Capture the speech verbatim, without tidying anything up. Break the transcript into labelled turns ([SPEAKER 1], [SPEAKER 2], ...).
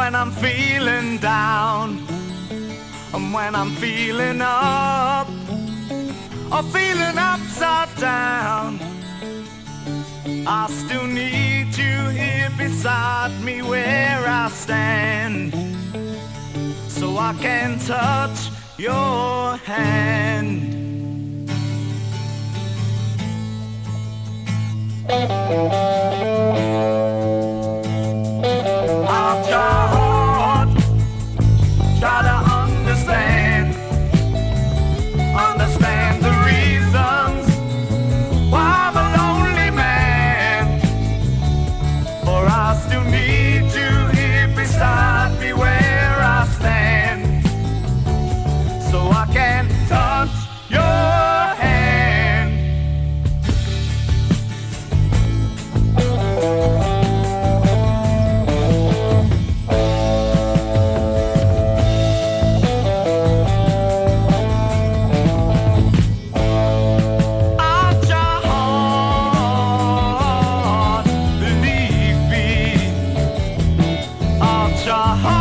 [SPEAKER 1] when I'm feeling down, and when I'm feeling up, or feeling upside down, I still need you here beside me where I stand, so I can touch your hand. I'll try hard, try to understand, understand the reasons why I'm a lonely man, for I still need you here beside me where I stand, so I can touch your hand. I'll try hard, believe me, I'll try hard.